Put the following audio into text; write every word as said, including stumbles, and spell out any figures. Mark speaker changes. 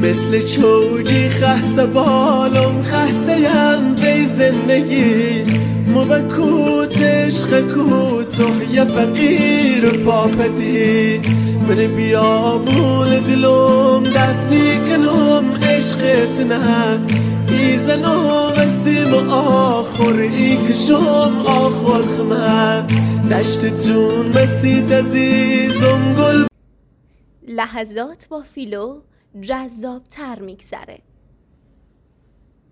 Speaker 1: مثل چوجی خسته بالم خسته یم بی زندگی مبکوت عشق کوته یه فقیر پاپتی من بیابون دلم دفنی کنم عشقت نه ایزنم وسیم آخر ای کشم آخر خمه دشتتون مسید عزیزم گل.
Speaker 2: لحظات با فیلو جذاب تر میگذره.